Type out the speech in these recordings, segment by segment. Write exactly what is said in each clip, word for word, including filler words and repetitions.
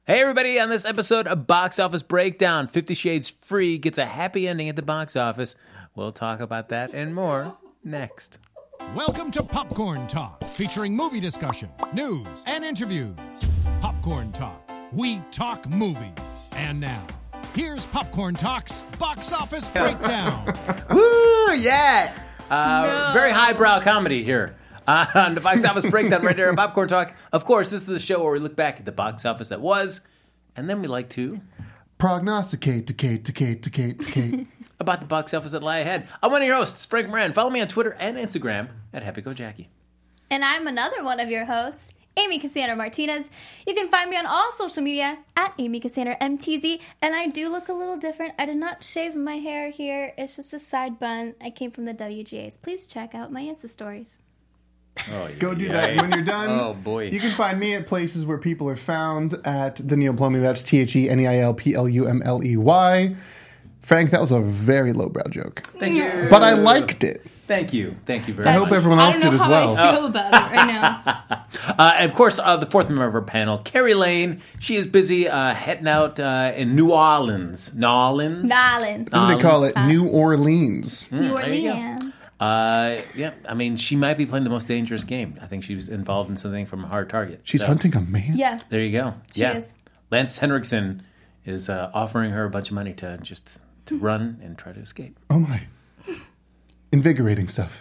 Hey everybody, on this episode of Box Office Breakdown, Fifty Shades Free gets a happy ending at the box office. We'll talk about that and more next. Welcome to Popcorn Talk, featuring movie discussion, news, and interviews. Popcorn Talk, we talk movies. And now, here's Popcorn Talk's Box Office Breakdown. Woo, yeah! Uh, no. Very highbrow comedy here. Uh, on the Box Office Breakdown right here on Popcorn Talk. Of course, this is the show where we look back at the box office that was, and then we like to prognosticate, decate, decate, decate, decate. about the box office that lie ahead. I'm one of your hosts, Frank Moran. Follow me on Twitter and Instagram at HappyGoJackie. And I'm another one of your hosts, Amy Cassandra Martinez. You can find me on all social media at Amy Cassandra M T Z. And I do look a little different. I did not shave my hair here. It's just a side bun. I came from the W G As. Please check out my Insta stories. Oh, Go do yeah. that. When you're done, oh boy, you can find me at places where people are found at the Neil Plumley. That's T H E N E I L P L U M L E Y. Frank, that was a very lowbrow joke. Thank you. But I liked it. Thank you. Thank you very I much. hope everyone else did as well. I don't know how I feel about it right now. uh, and of course, uh, the fourth member of our panel, Carrie Lane. She is busy uh, heading out uh, in New Orleans. New Orleans? New Orleans. What do they call it? New Orleans. Mm, New there you go. Orleans. Uh, yeah, I mean, she might be playing the most dangerous game. I think she's involved in something from a hard target. She's so, hunting a man? Yeah. There you go. She yeah. is. Lance Henriksen is uh, offering her a bunch of money to just to run and try to escape. Oh, my. Invigorating stuff.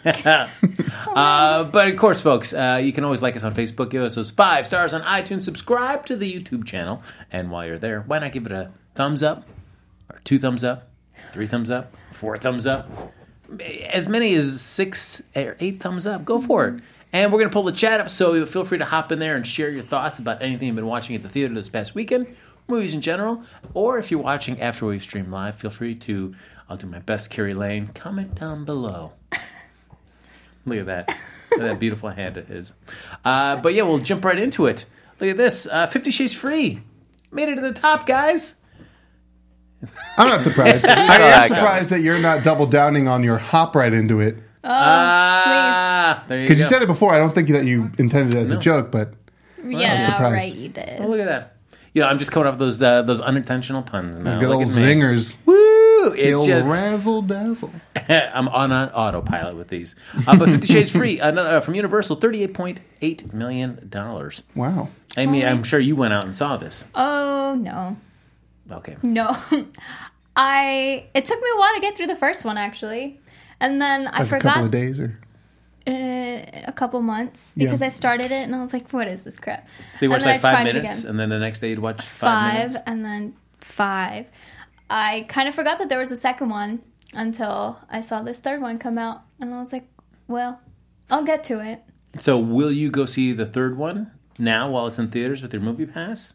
uh, but of course, folks, uh, you can always like us on Facebook. Give us those five stars on iTunes. Subscribe to the YouTube channel. And while you're there, why not give it a thumbs up? Or two thumbs up? Three thumbs up? Four thumbs up? As many as six or eight thumbs up. Go for it. And we're going to pull the chat up, so feel free to hop in there and share your thoughts about anything you've been watching at the theater this past weekend, movies in general, or if you're watching after we stream live, feel free to, I'll do my best, Carrie Lane, comment down below. Look at that. Look at that beautiful hand of his. Uh, but yeah, we'll jump right into it. Look at this. Uh, Fifty Shades Free. Made it to the top, guys. I'm not surprised. I am surprised that you're not double downing on your hop right into it. Oh, Ah, there you go. Because you said it before. I don't think that you intended it as No. a joke, but please. Yeah, surprised. right, you did. Oh, look at that. You know, I'm just coming up with those uh, those unintentional puns now. good Look old at me. zingers. Woo! The It's old just razzle dazzle. I'm on an autopilot with these. Uh, but Fifty Shades Free, another uh, from Universal, thirty-eight point eight million dollars. Wow. Amy, I'm sure you went out and saw this. Oh, no. Okay. No. I. It took me a while to get through the first one, actually. And then I Like forgot. a couple of days or Uh, a couple months because Yeah. I started it and I was like, what is this crap? So you watched And then like I five tried it minutes, again. and then the next day you'd watch five, Five minutes? and then five. I kind of forgot that there was a second one until I saw this third one come out. And I was like, well, I'll get to it. So will you go see the third one now while it's in theaters with your movie pass?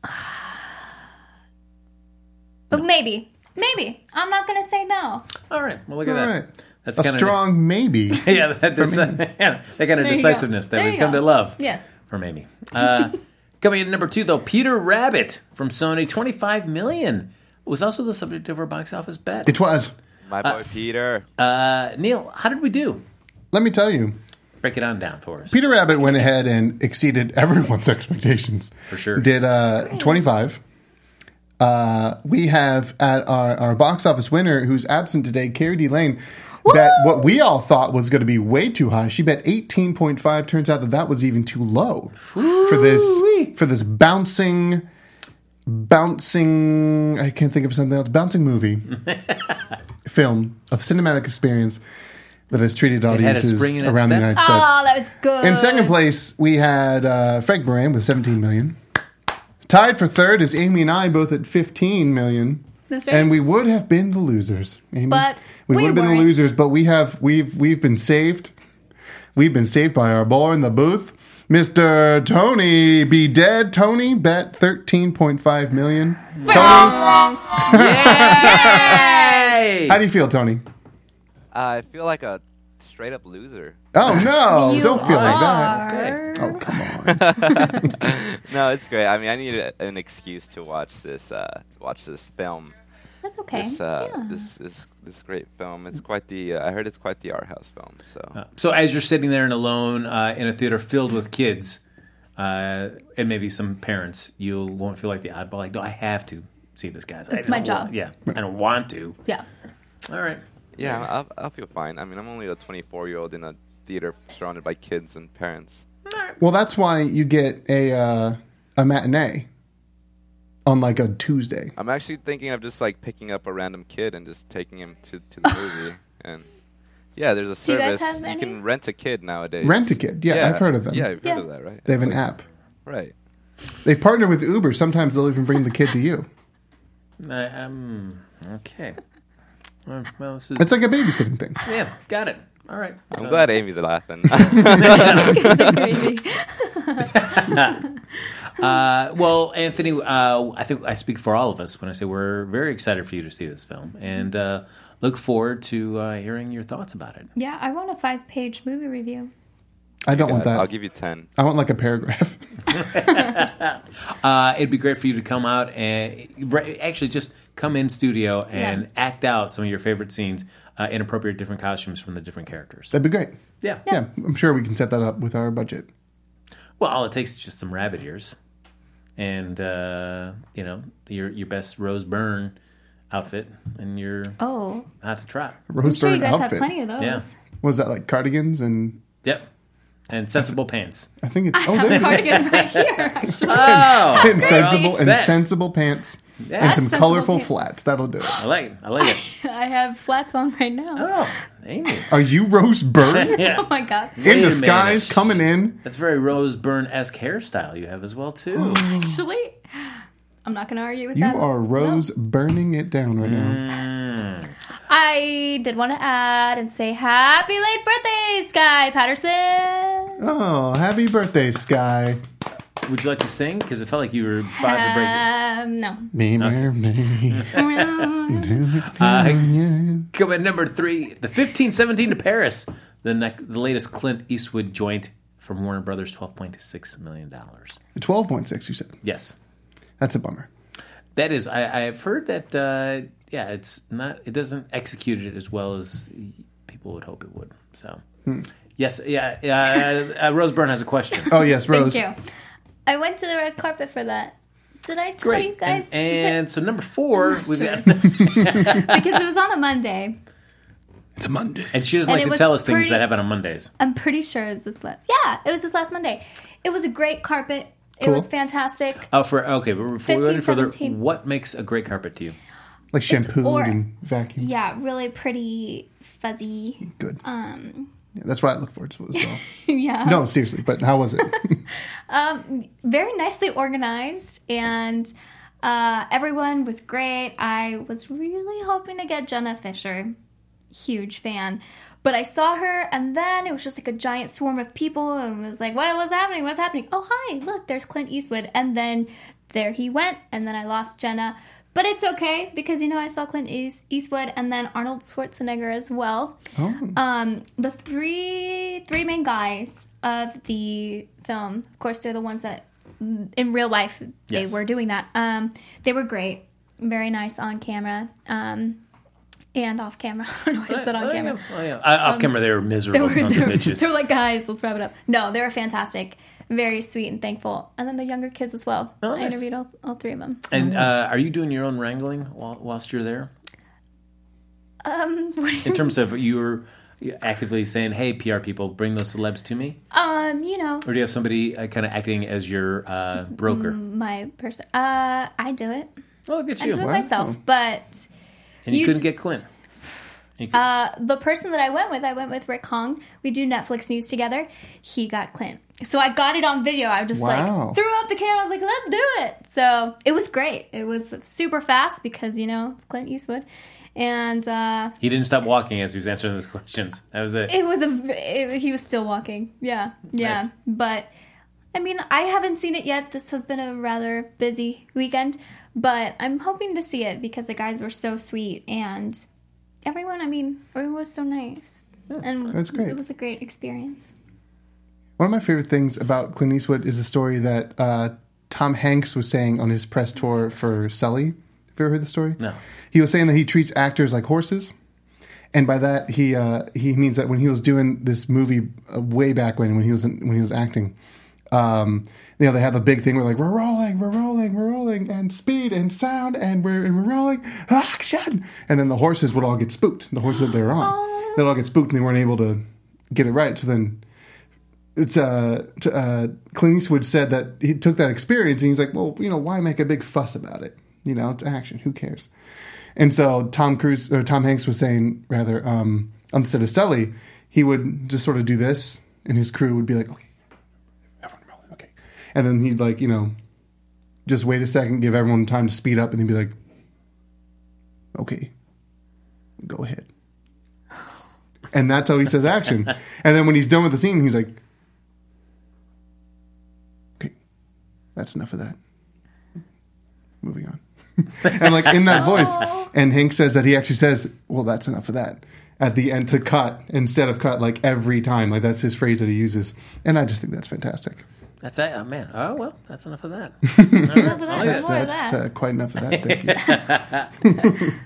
But maybe. Maybe. I'm not going to say no. All right. Well, look at All that. right. That's A kinda- strong maybe. yeah, that, deci- yeah, that kind of There you decisiveness go. that There we've you come go. to love. Yes. From Amy. Uh, coming in at number two, though, Peter Rabbit from Sony, twenty-five million dollars, was also the subject of our box office bet. It was. My boy Peter. Uh, Neil, how did we do? Let me tell you. Break it on down for us. Peter Rabbit went ahead and exceeded everyone's expectations. For sure. Did uh, twenty-five. Uh, we have at our, our box office winner, who's absent today, Carrie D. Lane, bet what we all thought was going to be way too high. She bet eighteen point five. Turns out that that was even too low for this for this bouncing, bouncing. I can't think of something else. Bouncing movie film of cinematic experience that has treated had a audiences spring in its around the step. United States. Oh, that was good. In second place, we had uh, Frank Moran with seventeen million. Tied for third is Amy and I, both at fifteen million. That's right. And we would have been the losers, Amy. But we we would have been weren't. the losers, but we have we've we've been saved. We've been saved by our boy in the booth, Mister Tony B. Dead. Tony bet thirteen point five million. Tony, Yay! how do you feel, Tony? I feel like a straight up loser. Oh no! You Don't feel like that. are. Oh come on! No, it's great. I mean, I need a, an excuse to watch this. Uh, to watch this film. That's okay. This, uh, yeah. this this this great film. It's quite the. Uh, I heard it's quite the art house film. So Uh, so as you're sitting there and alone uh, in a theater filled with kids, uh, and maybe some parents, you won't feel like the oddball. Like, no, I have to see this, guys. It's I my don't job. Want, yeah, I don't want to. Yeah. All right. Yeah, I'll, I'll feel fine. I mean, I'm only a twenty-four-year-old in a theater surrounded by kids and parents. Well, that's why you get a uh, a matinee on like a Tuesday. I'm actually thinking of just like picking up a random kid and just taking him to, to the movie. And yeah, there's a Do you guys service. have You any? can rent a kid nowadays. Rent a kid. Yeah, I've heard of them. Yeah, I've Yeah. heard of that, right? They have It's an like- app. Right. They've partnered with Uber. Sometimes they'll even bring the kid to you. Uh, um, okay. Well, well, this is It's like a babysitting thing. yeah. Got it. All right. I'm So- glad Amy's laughing. Crazy. Uh, well, Anthony, uh, I think I speak for all of us when I say we're very excited for you to see this film and uh, look forward to uh, hearing your thoughts about it. Yeah, I want a five-page movie review. I don't want that. I'll give you ten. I want like a paragraph. Uh, it'd be great for you to come out and right, actually just come in studio and Yeah. act out some of your favorite scenes uh, in appropriate different costumes from the different characters. That'd be great. Yeah. Yeah, I'm sure we can set that up with our budget. Well, all it takes is just some rabbit ears and, uh, you know, your your best Rose Byrne outfit and you're Oh, hot to trot. I'm Rose sure you Byrne guys outfit. have plenty of those. Yeah. What is that, like cardigans and Yep. And sensible pants. I think it's I oh have there a cardigan right here, actually. Oh! insensible Set. insensible pants Yeah. and some Sensible colorful pants. flats. That'll do it. I like it. I like it. I have flats on right now. Oh, Amy. Are you Rose Byrne Yeah. Oh my god. in Wait a disguise minute. coming in? That's very Rose Byrne-esque hairstyle you have as well, too. Actually, I'm not going to argue with You that. are Rose burning it down right Mm. now. I did want to add and say happy late birthday, Sky Patterson. Oh, happy birthday, Sky. Would you like to sing? Because it felt like you were about to break it. Um, no. Me, me, me. Uh, come at number three, the fifteen seventeen to Paris, the ne- the latest Clint Eastwood joint from Warner Brothers, twelve point six million dollars. twelve point six, you said. Yes, That's a bummer. that is. I, I've heard that. Uh, yeah, it's not. It doesn't execute it as well as people would hope it would. So, yes, yeah. Uh, uh, Rose Byrne has a question. Oh, yes, Rose. Thank you. I went to the red carpet for that. Did I tell Great. you guys? And, and so number four, we've Sure. got, Because it was on a Monday. It's a Monday. and she doesn't And like it to was tell us things pretty- that happen on Mondays. I'm pretty sure it was this last. Yeah, it was this last Monday. It was a great carpet. It Cool. was fantastic. Oh, for okay, but before we go any fifteen, further, seventeen. what makes a great carpet to you? Like shampoo or- and vacuum. Yeah, really pretty, fuzzy. Good. Um, Yeah, that's what I look forward to as well. yeah. No, seriously, but how was it? Um, very nicely organized, and uh, everyone was great. I was really hoping to get Jenna Fisher. Huge fan. But I saw her, and then it was just like a giant swarm of people, and it was like, what was happening? What's happening? Oh, hi, look, there's Clint Eastwood. And then there he went, and then I lost Jenna. But it's okay, because, you know, I saw Clint East- Eastwood and then Arnold Schwarzenegger as well. Oh. Um, the three three main guys of the film, of course, they're the ones that, in real life, they Yes. were doing that. Um, they were great. Very nice on camera. Um, and off camera. I don't know why I said on Oh, camera. yeah. Oh, yeah. Uh, off camera, they were They miserable were, sons they, of were, bitches. they were like, guys, let's wrap it up. No, they were fantastic. Very sweet and thankful. And then the younger kids as well. Oh, I nice. interviewed all, all three of them. And uh, are you doing your own wrangling while, whilst you're there? Um, what do you In terms of you're actively saying, "Hey, P R people, bring those celebs to me," Um, you know, or do you have somebody uh, kind of acting as your uh, broker? my person. Uh, I do it. Oh, look at I you! do it Wow. myself. But And you, you couldn't just- get Clint. You could- uh, the person that I went with, I went with Rick Hong. We do Netflix news together. He got Clint. So I got it on video. I just Wow. like threw up the camera. I was like, let's do it. So it was great. It was super fast because, you know, it's Clint Eastwood. And uh, he didn't stop walking as he was answering those questions. That was it. it was a, it, he was still walking. Yeah. Yeah. Nice. But I mean, I haven't seen it yet. This has been a rather busy weekend, but I'm hoping to see it because the guys were so sweet and everyone, I mean, everyone was so nice. And that's great. It was a great experience. One of my favorite things about Clint Eastwood is a story that uh, Tom Hanks was saying on his press tour for Sully. Have you ever heard the story? No. He was saying that he treats actors like horses. And by that, he uh, he means that when he was doing this movie uh, way back when, when he was in, when he was acting, um, you know, they have a big thing where like, we're rolling, we're rolling, we're rolling, and speed and sound, and we're, and we're rolling, action. And then the horses would all get spooked. The horses that they were on, they'd all get spooked and they weren't able to get it right. So then it's, uh, t- uh, Clint Eastwood said that he took that experience and he's like, well, you know, why make a big fuss about it? You know, it's action. Who cares? And so Tom Cruise, or Tom Hanks was saying, rather, um, on the set of Sully, he would just sort of do this, and his crew would be like, okay, everyone rolling, okay. And then he'd like, you know, just wait a second, give everyone time to speed up, and he'd be like, okay, go ahead. And that's how he says action. And then when he's done with the scene, he's like, okay, that's enough of that. Moving on. And like in that voice, and Hank says that he actually says, well, that's enough of that at the end to cut instead of cut, like every time. Like that's his phrase that he uses. And I just think that's fantastic. That's that. Oh, man. Oh, well, that's enough of that. Enough of that. That's, More of that's that. uh, quite enough of that. Thank you.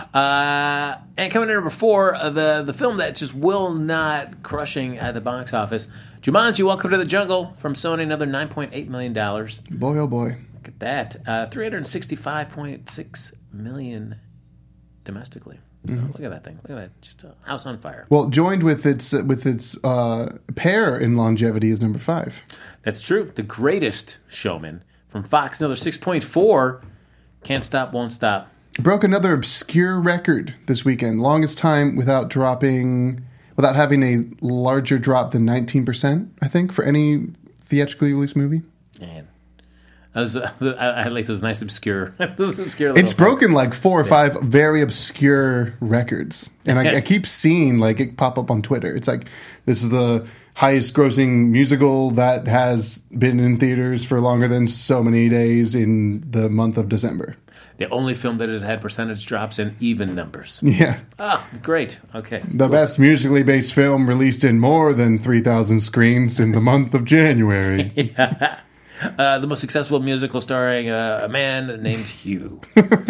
Uh, and coming in number four, uh, the, the film that just will not crushing at the box office, Jumanji, Welcome to the Jungle, from Sony, another nine point eight million dollars. Boy, oh boy. Look at that. Uh, three hundred sixty-five point six million dollars domestically. So Mm-hmm. look at that thing. Look at that. Just a house on fire. Well, joined with its uh, with its uh, pair in longevity is number five. That's true. The Greatest Showman from Fox, another six point four. Can't Stop, Won't Stop. Broke another obscure record this weekend. Longest time without dropping, without having a larger drop than nineteen percent, I think, for any theatrically released movie. Man. I, was, I, I like those nice obscure, those obscure little It's broken like four or five very obscure records. And I, I keep seeing like it pop up on Twitter. It's like, this is the highest grossing musical that has been in theaters for longer than so many days in the month of December. The only film that has had percentage drops in even numbers. Yeah. Ah, great. Okay. The best musically based film released in more than three thousand screens in the month of January. Uh, the most successful musical starring uh, a man named Hugh.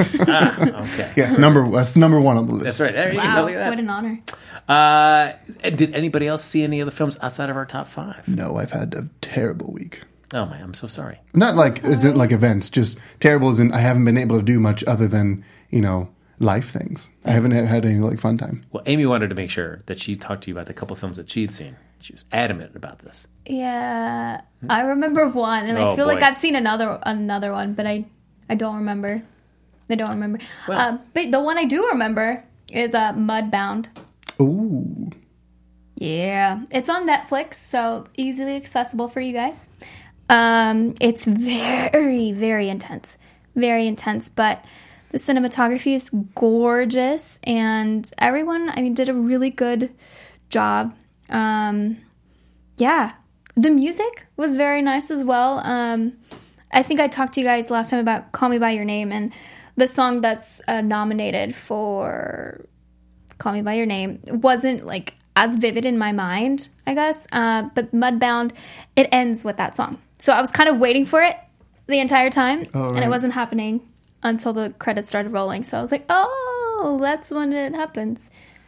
ah, okay. Yes, number, that's number one on the list. That's right. There you Wow, go. Look at what that. an honor. Uh, and did anybody else see any other films outside of our top five? No, I've had a terrible week. Oh, man, I'm so sorry. Not like isn't like events, just terrible as in I haven't been able to do much other than, you know, life things. I haven't had any like fun time. Well, Amy wanted to make sure that she talked to you about the couple films that she'd seen. She was adamant about this. Yeah, I remember one, and Oh, I feel like boy. I've seen another another one, but I I don't remember. I don't remember. Well- uh, but the one I do remember is uh, Mudbound. Ooh. Yeah, it's on Netflix, so easily accessible for you guys. Um, it's very, very intense, very intense, but the cinematography is gorgeous, and everyone, I mean, did a really good job. Um, yeah, the music was very nice as well. Um, I think I talked to you guys last time about Call Me By Your Name, and the song that's uh, nominated for Call Me By Your Name wasn't like as vivid in my mind, I guess. Uh, but Mudbound, it ends with that song. So I was kind of waiting for it the entire time, Oh, and right. it wasn't happening until the credits started rolling. So I was like, oh, that's when it happens.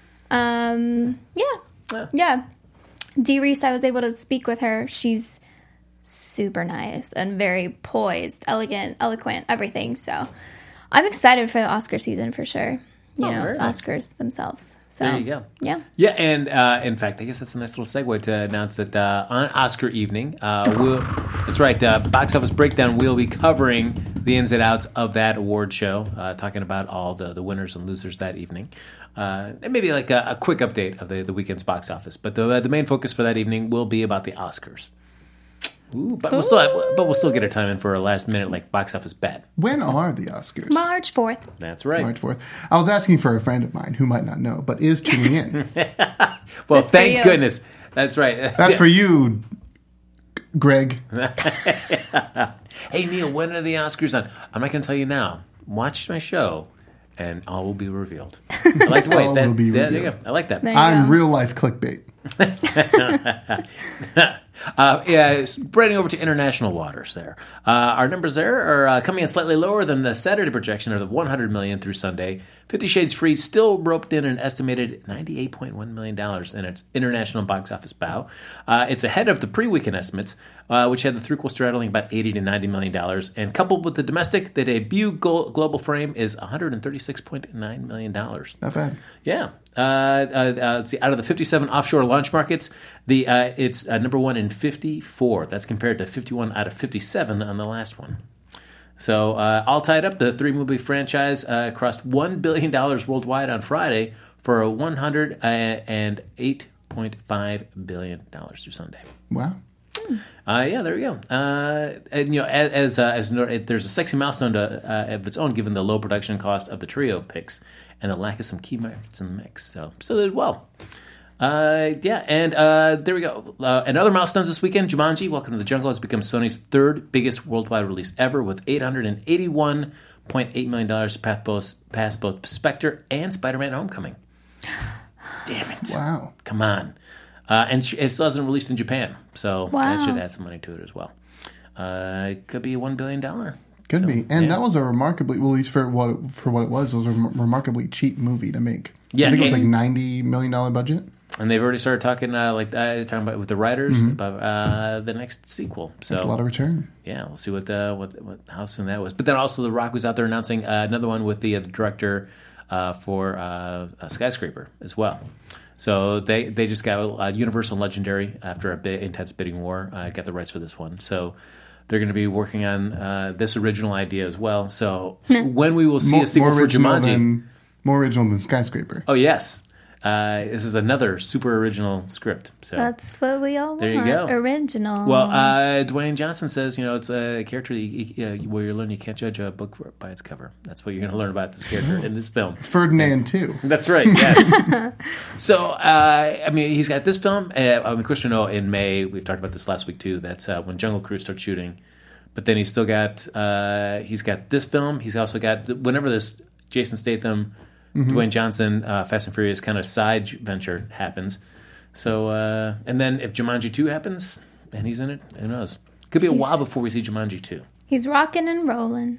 Um, yeah. Yeah. Yeah. Dee Reese, I was able to speak with her. She's super nice and very poised, elegant, eloquent, everything. So I'm excited for the Oscar season for sure. You Oh, know, very the nice. Oscars themselves. So There you go. Yeah. Yeah, and uh, in fact, I guess that's a nice little segue to announce that uh, on Oscar evening, uh, we'll, that's right, uh, Box Office Breakdown, we'll be covering the ins and outs of that award show, uh, talking about all the, the winners and losers that evening. Uh, and maybe like a, a quick update of the, the weekend's box office. But the, the main focus for that evening will be about the Oscars. Ooh, but we'll still have, but we'll still get our time in for a last minute like box office bet. When are the Oscars? March fourth. That's right. March fourth. I was asking for a friend of mine who might not know, but is tuning in. Well, That's for thank you. goodness. That's right. That's for you, Greg. Hey, Neil, when are the Oscars on? I'm not going to tell you now. Watch my show, and all will be revealed. I like the way All that, will be that- there you revealed. go. I like that. There you I'm go. real life clickbait. Uh, yeah, spreading over to international waters there. Uh, our numbers there are uh, coming in slightly lower than the Saturday projection of the one hundred million dollars through Sunday. Fifty Shades Freed still roped in an estimated ninety-eight point one million dollars in its international box office bow. Uh, it's ahead of the pre-weekend estimates, uh, which had the throughful straddling about eighty to ninety million dollars. And coupled with the domestic, the debut go- global frame is one hundred thirty-six point nine million dollars. Not bad. Yeah. Uh, uh, uh, let's see. Out of the fifty-seven offshore launch markets, the uh, it's uh, number one in fifty-four. That's compared to fifty-one out of fifty-seven on the last one. So uh, all tied up, the three-movie franchise uh, crossed one billion dollars worldwide on Friday for a one hundred eight point five billion dollars through Sunday. Wow. Uh, yeah, there we go. Uh, and you know, as as, uh, as it, there's a sexy milestone to, uh, of its own, given the low production cost of the trio picks and the lack of some key markets in the mix. So still did well. Uh, yeah, and uh, there we go. Uh, and other milestones this weekend: Jumanji: Welcome to the Jungle has become Sony's third biggest worldwide release ever, with eight hundred eighty-one point eight million dollars past both, past both Spectre and Spider-Man: Homecoming. Damn it! Wow. Come on. Uh, and it still hasn't released in Japan, so Wow. that should add some money to it as well. Uh, it could be a one billion dollars. Could So, be. And yeah. that was a remarkably, well, at least for what it, for what it was, it was a rem- remarkably cheap movie to make. Yeah, I think it was and- like ninety million dollars budget. And they've already started talking, uh, like uh, talking about with the writers about uh, the next sequel. So It's a lot of return. yeah, we'll see what the what, what how soon that was. But then also, The Rock was out there announcing uh, another one with the, uh, the director uh, for uh, a Skyscraper as well. So they, they just got uh, Universal Legendary after a bit intense bidding war. Uh, got the rights for this one, so they're going to be working on uh, this original idea as well. So when we will see More, a sequel more for original Jumanji, than more original than Skyscraper. oh yes, uh, this is another super original script. So That's what we all There you want. go. Original. well, uh, Dwayne Johnson says, you know, it's a character that you, uh, where you learn you can't judge a book for, by its cover. That's what you're going to learn about this character in this film. Ferdinand too. That's right. Yes. so, uh, I mean, he's got this film. Uh, I mean, of course, we know in May. We've talked about this last week too. That's uh, when Jungle Cruise starts shooting. But then he's still got uh, he's got this film. He's also got whenever this Jason Statham, Dwayne Johnson, uh, Fast and Furious kind of side venture happens. So, uh, and then if Jumanji two happens and he's in it, who knows? Could be a He's- while before we see Jumanji two. He's rocking and rolling.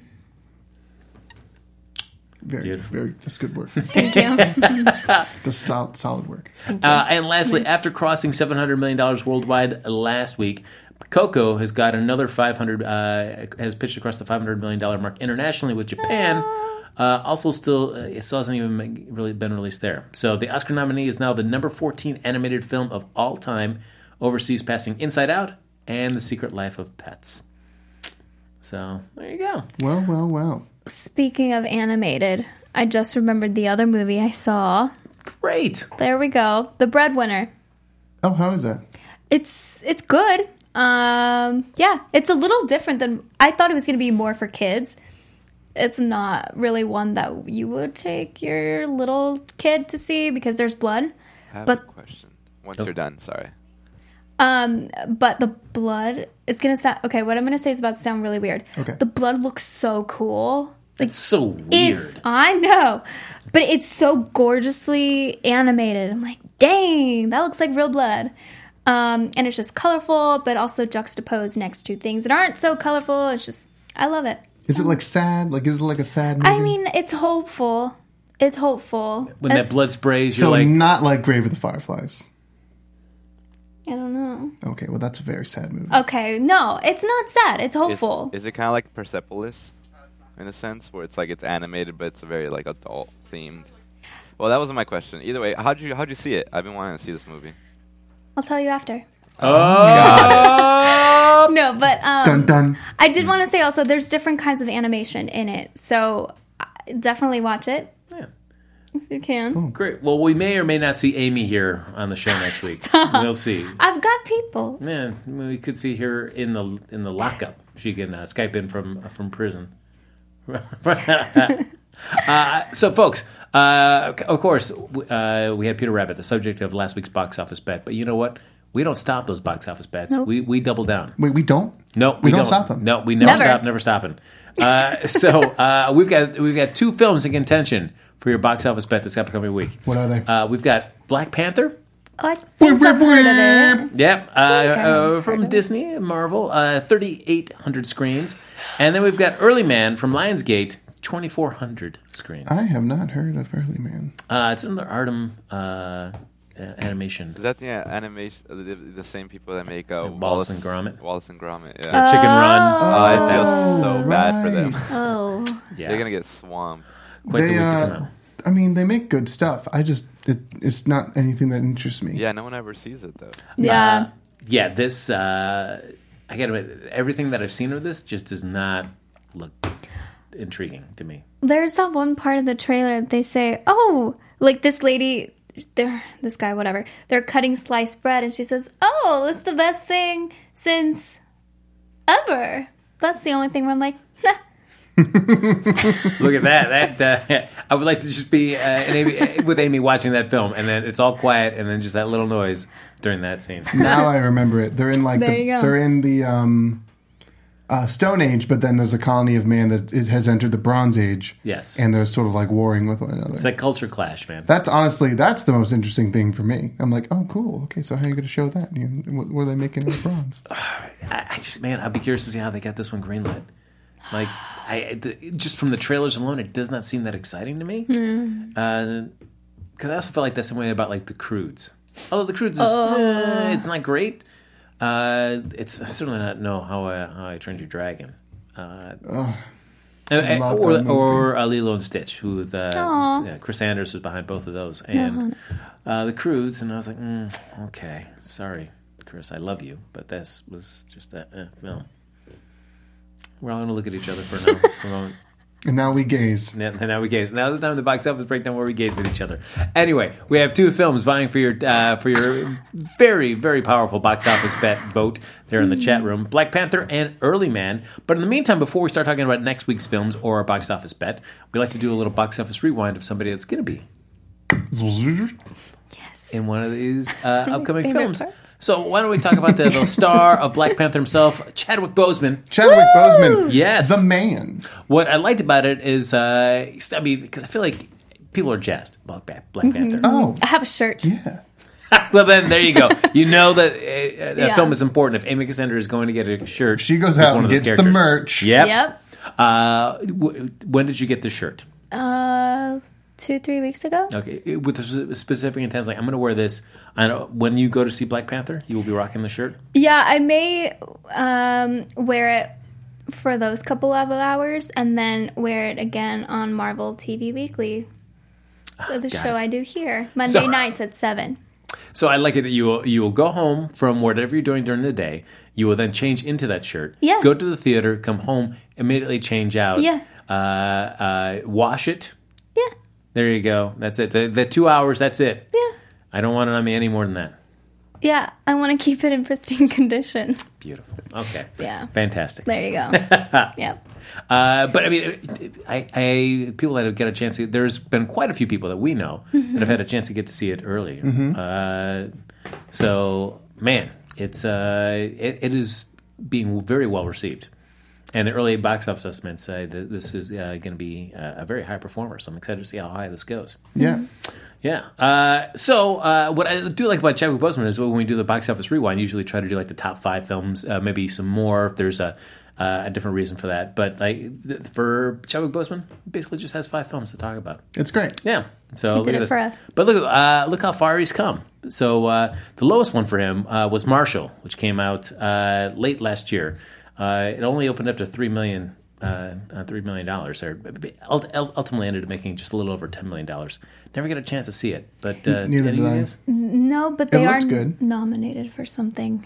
Very, Beautiful. very. That's good work. Thank you. That's solid, solid work. Uh, and lastly, after crossing seven hundred million dollars worldwide last week, Coco has got another five hundred. Uh, has pitched across the five hundred million dollar mark internationally with Japan. Uh, also, still, uh, it still hasn't even make, really been released there. So the Oscar nominee is now the number fourteen animated film of all time overseas, passing Inside Out and The Secret Life of Pets. So there you go. Well, well, well. Speaking of animated, I just remembered the other movie I saw. Great. There we go. The Breadwinner. Oh, how is that? It's it's good. Um, yeah, it's a little different than I thought it was going to be more for kids. It's not really one that you would take your little kid to see because there's blood. I have But- a question. Once you're done, sorry. Um, but the blood is gonna sound okay. What I'm gonna say is about to sound really weird. Okay. The blood looks so cool. Like It's so it's, weird. I know, but it's so gorgeously animated. I'm like, dang, that looks like real blood. Um, and it's just colorful, but also juxtaposed next to things that aren't so colorful. It's just, I love it. Is it like sad? Like, is it like a sad movie? I mean, it's hopeful. It's hopeful. When It's- that blood sprays, you're so like, not like Grave of the Fireflies. I don't know. Okay, well, that's a very sad movie. Okay, no, it's not sad. It's Is, hopeful. is it kind of like Persepolis, in a sense, where it's like it's animated, but it's a very like adult themed? Well, that wasn't my question. Either way, how'd you how'd you see it? I've been wanting to see this movie. I'll tell you after. oh, No, but um, Dun dun. I did want to say also there's different kinds of animation in it, so uh, definitely watch it yeah. if you can. Great. Well, we may or may not see Amy here on the show next week. We'll see. I've got people. Yeah, we could see her in the in the lockup. She can uh, Skype in from uh, from prison. uh, so, folks, uh, of course, uh, we had Peter Rabbit, the subject of last week's box office bet. But you know what? We don't stop those box office bets. Nope. We we double down. Wait, we don't? No, We don't stop them? No, we never, Never. stop, never stopping. Uh, so uh, we've got we've got two films in contention for your box office bet this upcoming week. What are they? Uh, we've got Black Panther Oh, I think I've heard of it. Yep, uh, Okay. uh, from Disney, Marvel, uh, thirty-eight hundred screens. And then we've got Early Man from Lionsgate, twenty-four hundred screens. I have not heard of Early Man. Uh, it's another Artem uh, a- animation. Is that the uh, animation? Uh, the, the same people that make uh, Wallace and Gromit? Wallace and Gromit. Yeah. Uh, Chicken Run. oh, I feel so right. bad for them. Oh. Yeah, They're gonna get swamped. quite the They, week to uh, come out. I mean, they make good stuff. I just, it, it's not anything that interests me. Yeah, no one ever sees it though. Yeah. Uh, yeah, this, uh, I gotta admit, everything that I've seen of this just does not look intriguing to me. There's that one part of the trailer that they say, oh, like this lady, they're, this guy, whatever, they're cutting sliced bread, and she says, oh, it's the best thing since ever. That's the only thing where I'm like, nah. Look at that. That uh, I would like to just be uh, an Amy, with Amy watching that film, and then it's all quiet, and then just that little noise during that scene. Now I remember it. They're in like There the, you go. they're in the um, uh, Stone Age, but then there's a colony of man that it has entered the Bronze Age. Yes. And they're sort of like warring with one another. It's like culture clash, man. That's honestly, that's the most interesting thing for me. I'm like, oh, cool. Okay, so how are you going to show that? You know, what, what are they making with bronze? I, I just, man, I'd be curious to see how they got this one greenlit. Like, I the, just from the trailers alone, it does not seem that exciting to me. Because I also felt like that's the way about like the Croods. Although the Croods is, eh, it's not great. Uh, it's certainly not no how I, how I Trained Your Dragon. Uh, uh, love or that movie. or uh, Lilo and Stitch, who the Aw. yeah, Chris Sanders was behind both of those, and uh, the Croods, and I was like, mm, okay, sorry, Chris, I love you, but this was just that eh, film. We're all going to look at each other for now. For a moment. And now we gaze. Now, now we gaze. Now the time the box office breakdown where we gaze at each other. Anyway, we have two films vying for your uh, for your very very powerful box office bet vote there in the chat room: Black Panther and Early Man. But in the meantime, before we start talking about next week's films or our box office bet, we like to do a little box office rewind of somebody that's going to be Yes. in one of these uh, upcoming favorite films. parts. So why don't we talk about the, the star of Black Panther himself, Chadwick Boseman. Chadwick Boseman. Yes. The man. What I liked about it is, uh, I mean, because I feel like people are jazzed about Black Black Panther. Oh, I have a shirt. yeah. Well, then there you go. You know that uh, that Yeah. film is important. If Amy Cassandra is going to get a shirt, She goes with out one and of those gets the characters. merch. Yep. Yep. Uh, w- when did you get this shirt? Uh, two, three weeks ago. Okay, it- with a specific intent, like I'm going to wear this. I know when you go to see Black Panther, you will be rocking the shirt. Yeah, I may um, wear it for those couple of hours and then wear it again on Marvel T V Weekly, the got show it. I do here, Monday So- nights at seven. So I like it that you will, you will go home from whatever you're doing during the day. You will then change into that shirt. Yeah. Go to the theater, come home, immediately change out. Yeah. Uh, uh, wash it. Yeah, There you go. That's it. The, the two hours. That's it. yeah, I don't want it on me any more than that. yeah. I want to keep it in pristine condition. Beautiful. Okay. Yeah. Fantastic. There you go. Yep. Uh, but I mean, it- it- I, I people that have get a chance to. There's been quite a few people that we know that have had a chance to get to see it earlier. Uh, so man, it's uh, it, it is being very well received, and the early box office estimates say that this is uh, going to be a, a very high performer. So I'm excited to see how high this goes. Yeah. Yeah. Uh, so uh, what I do like about Chadwick Boseman is when we do the box office rewind, usually try to do like the top five films, uh, maybe some more if there's a uh, a different reason for that. But like th- for Chadwick Boseman, he basically just has five films to talk about. It's great. Yeah. So He look did at it this. for us. But look, uh, look how far he's come. So uh, the lowest one for him uh, was Marshall, which came out uh, late last year. Uh, it only opened up to three million. Uh, uh, three million dollars, or ult- ultimately ended up making just a little over ten million dollars. Never got a chance to see it, but uh, Neither any did I. ideas? No, but they are looks good. nominated for something.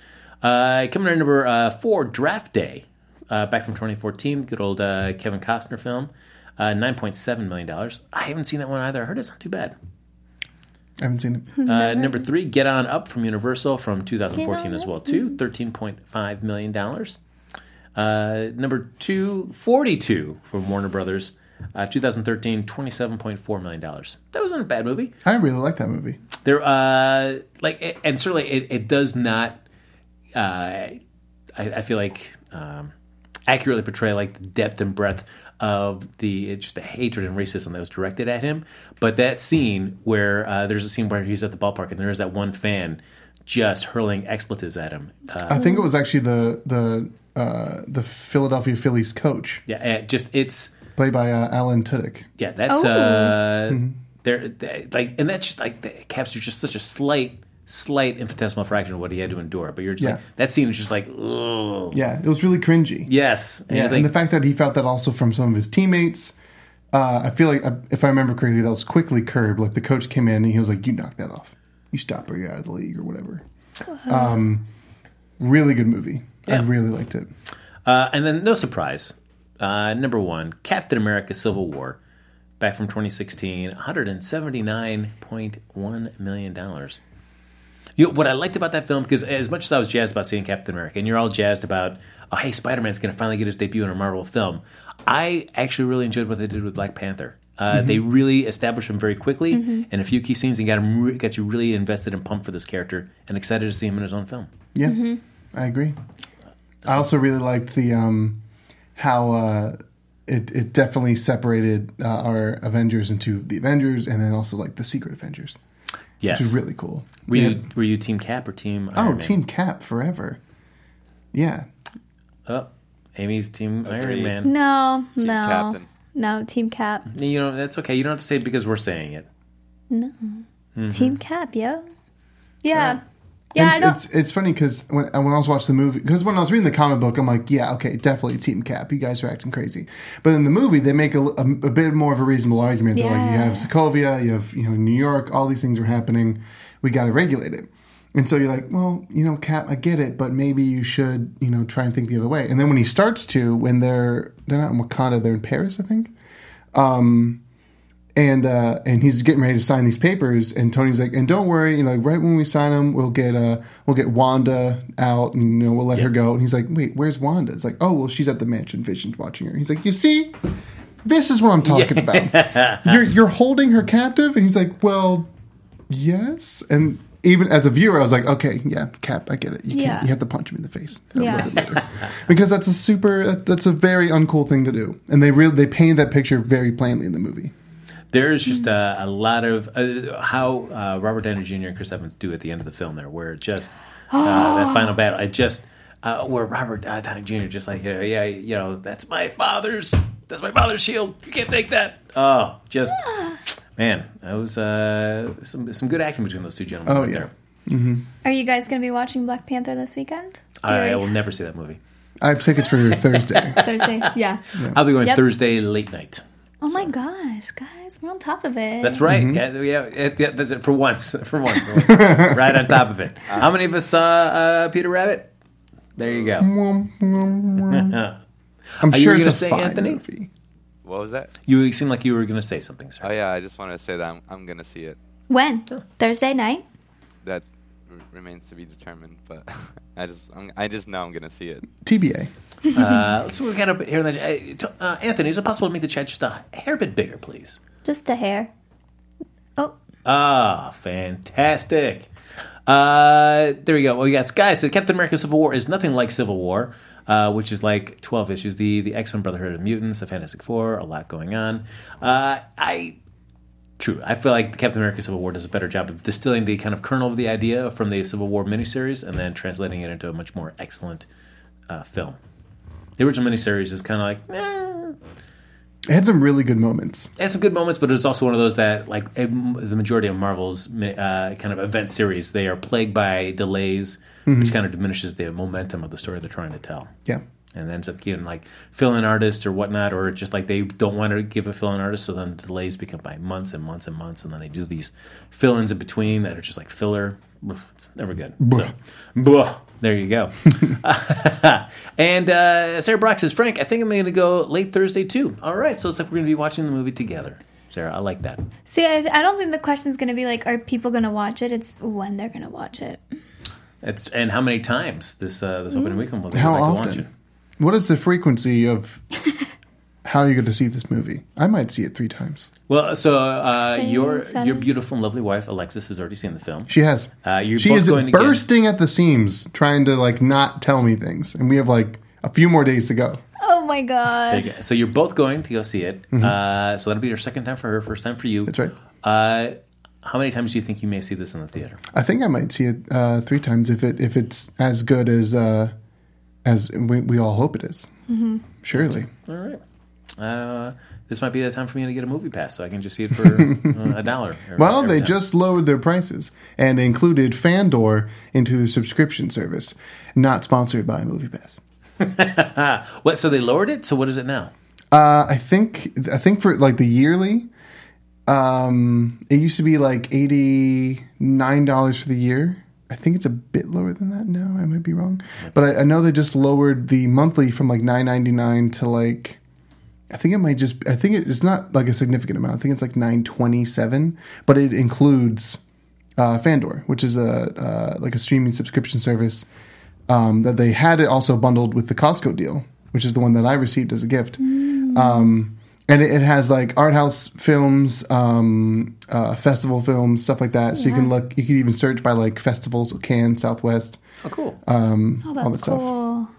Uh, coming in number uh, four, Draft Day, uh, back from twenty fourteen. Good old uh, Kevin Costner film, uh, nine point seven million dollars. I haven't seen that one either. I heard it's not too bad. I haven't seen it. Uh, number three, Get On Up from Universal from two thousand fourteen Get On as Up. well, too. thirteen point five million dollars. Uh, number two, forty-two from Warner Brothers, uh, two thousand thirteen, twenty-seven point four million dollars. That wasn't a bad movie. I really like that movie. There, uh, like, and certainly it, it does not. Uh, I, I feel like um, accurately portray like the depth and breadth of the just the hatred and racism that was directed at him. But that scene where uh, there's a scene where he's at the ballpark and there's that one fan just hurling expletives at him. Uh, I think it was actually the the uh, the Philadelphia Phillies coach, yeah, and just it's played by uh, Alan Tudyk. yeah, that's Oh. uh, they're, they like, and that's just like it captures just such a slight, slight infinitesimal fraction of what he had to endure. But you're just Yeah. like that scene is just like, ugh. Yeah, it was really cringy. Yes, and Yeah, you're and the like, fact that he felt that also from some of his teammates. Uh, I feel like, uh, if I remember correctly, that was quickly curbed. Like the coach came in and he was like, "You knock that off. You stop or you're out of the league or whatever." Um, really good movie. I Yeah. really liked it. Uh, and then, no surprise, uh, number one, Captain America: Civil War, back from twenty sixteen, one hundred seventy-nine point one million dollars. You know, what I liked about that film, because as much as I was jazzed about seeing Captain America, and you're all jazzed about, oh, hey, Spider-Man's going to finally get his debut in a Marvel film, I actually really enjoyed what they did with Black Panther. Uh, They really established him very quickly in a few key scenes and got him re- got you really invested and pumped for this character and excited to see him in his own film. Yeah, I agree. I also really liked the um, how uh, it it definitely separated uh, our Avengers into the Avengers and then also like the Secret Avengers, Yes. which is really cool. Were Yeah. you were you Team Cap or Team Iron Oh, Man? Team Cap forever. Yeah. Oh, Amy's Team Iron Agreed. Man. No, Team no, Captain. no. Team Cap, You know, that's okay. You don't have to say it because we're saying it. Team Cap, yo. Yeah, yeah. I it's, don't. it's it's funny because when when I was watching the movie, because when I was reading the comic book, I'm like, yeah, okay, definitely Team Cap. You guys are acting crazy. But in the movie, they make a, a, a bit more of a reasonable argument. They're like, you Yeah. have Sokovia, you have you know New York, all these things are happening. We got to regulate it. And so you're like, well, you know, Cap, I get it, but maybe you should, you know, try and think the other way. And then when he starts to, when they're they're not in Wakanda, they're in Paris, I think. Um, and uh, and he's getting ready to sign these papers, and Tony's like, and don't worry, you know, like, right when we sign them, we'll get uh, we'll get Wanda out, and you know, we'll let her go. And he's like, wait, where's Wanda? It's like, oh, well, she's at the mansion. Vision's watching her. He's like, you see, this is what I'm talking about. You're you're holding her captive, and he's like, well, yes. And even as a viewer, I was like, okay, yeah, Cap, I get it. You can't, Yeah. you have to punch him in the face. I'll Yeah. love it later. Because that's a super, that- that's a very uncool thing to do, and they really they painted that picture very plainly in the movie. There's just a, a lot of uh, how uh, Robert Downey Junior and Chris Evans do at the end of the film there, where it just uh, that final battle, I just uh, where Robert uh, Downey Junior just like, yeah, yeah, you know, that's my father's, that's my father's shield. You can't take that. Oh, just man, that was uh, some some good acting between those two gentlemen. Oh, right yeah. there. Are you guys going to be watching Black Panther this weekend? Do you I, already- I will never see that movie. I have tickets for Thursday. Thursday. Yeah. I'll be going Yep. Thursday late night. Oh my gosh, guys, we're on top of it. That's right. Yeah, yeah, it- yeah, that's it for once. For once, right on top of it. How many of us saw uh, Peter Rabbit? There you go. I'm Are you sure gonna it's a say, fine Anthony? movie. What was that? You seem like you were going to say something, sir. Oh yeah, I just wanted to say that I'm I'm gonna see it. When? Thursday night? That r- remains to be determined, but I just I'm, I just know I'm gonna see it. T B A. Uh, so we got up here in the uh, Anthony. Is it possible to make the chat just a hair bit bigger, please? Just a hair. Oh, Ah, fantastic. Uh, there we go. Well, we got Sky said Captain America: Civil War is nothing like Civil War, uh, which is like twelve issues. The the X Men Brotherhood of Mutants, the Fantastic Four, a lot going on. Uh, I true. I feel like Captain America: Civil War does a better job of distilling the kind of kernel of the idea from the Civil War miniseries and then translating it into a much more excellent uh, film. The original miniseries is kind of like. Eh. It had some really good moments. It had some good moments, but it was also one of those that, like em- the majority of Marvel's uh, kind of event series, they are plagued by delays, which kind of diminishes the momentum of the story they're trying to tell. Yeah. And ends up getting like fill-in artists or whatnot, or just like they don't want to give a fill-in artist, so then the delays become by months and months and months, and then they do these fill-ins in between that are just like filler. It's never good. So, blah. There you go. And uh, Sarah Brock says, Frank, I think I'm going to go late Thursday too. All right, so it's like we're going to be watching the movie together. Sarah, I like that. see, I, I don't think the question's going to be like, are people going to watch it? It's when they're going to watch it. It's and how many times this uh, this opening weekend will they How like to watch it? often? What is the frequency of how you get to see this movie? I might see it three times. Well, so uh, your Thanks, Adam. your beautiful and lovely wife Alexis has already seen the film. She has. Uh, you're she both is going again. bursting at the seams, trying to like not tell me things, and we have like a few more days to go. Oh my There gosh. you go. So you're both going to go see it. Uh, so that'll be your second time for her, first time for you. That's right. Uh, how many times do you think you may see this in the theater? I think I might see it uh, three times if it if it's as good as uh, as we, we all hope it is. Mm-hmm. Surely. All right. Uh, this might be the time for me to get a movie pass so I can just see it for uh, a dollar. Well, every they time. just lowered their prices and included Fandor into the subscription service. Not sponsored by MoviePass. What? So they lowered it? So what is it now? Uh, I think I think for like the yearly, um, it used to be like eighty nine dollars for the year. I think it's a bit lower than that now. I might be wrong, but I, I know they just lowered the monthly from like nine ninety nine to like. I think it might just. I think it, it's not like a significant amount. I think it's like nine twenty seven, but it includes uh, Fandor, which is a uh, like a streaming subscription service um, that they had it also bundled with the Costco deal, which is the one that I received as a gift. Mm. Um, and it, it has like art house films, um, uh, festival films, stuff like that. Yeah. So you can look. You can even search by like festivals, Cannes, Southwest. Oh, cool. Um, Oh, all that's that stuff. cool.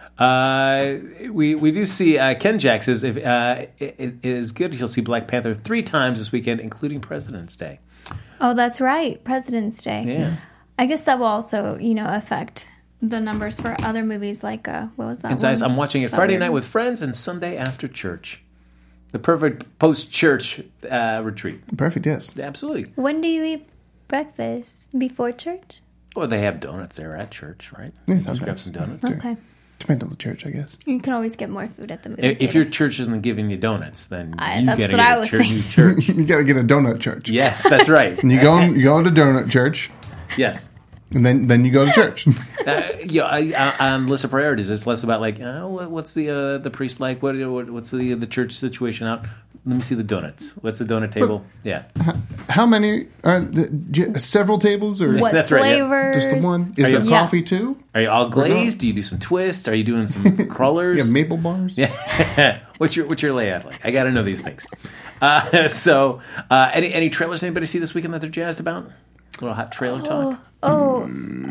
Uh, we we do see uh, Ken Jack says if uh, it, it is good, he'll see Black Panther three times this weekend, including President's Day. Oh, that's right. President's Day. Yeah. I guess that will also, you know, affect the numbers for other movies like, uh, what was that Besides, one? I'm watching it That Friday weird night one? with friends and Sunday after church. The perfect post-church uh, retreat. Perfect. Yes. Absolutely. When do you eat breakfast? Before church? Well, they have donuts there at church, right? Yeah, Just sometimes. grab some donuts. Sure. Okay. Depends on the church, I guess. You can always get more food at the movie If, if theater. your church isn't giving you donuts, then I- you that's gotta what get I a was church, new church. You gotta get a donut church. Yes, that's right. And you go you go to donut church, Yes. and then then you go to church. Uh, yeah, I, I, on the list of priorities, it's less about like, oh, what- what's the uh, the priest like? What, what what's the the church situation out? Let me see the donuts. What's the donut table? Yeah, How many are the, do you- several tables or What That's right, yeah. flavors? just the one? Is Are there you- Yeah. coffee too? are you all glazed? Do you do some twists? Are you doing some crawlers? Yeah, maple bars. Yeah. what's your what's your layout like? I got to know these things. Uh, so, uh, any any trailers anybody see this weekend that they're jazzed about? A little hot trailer talk. Oh,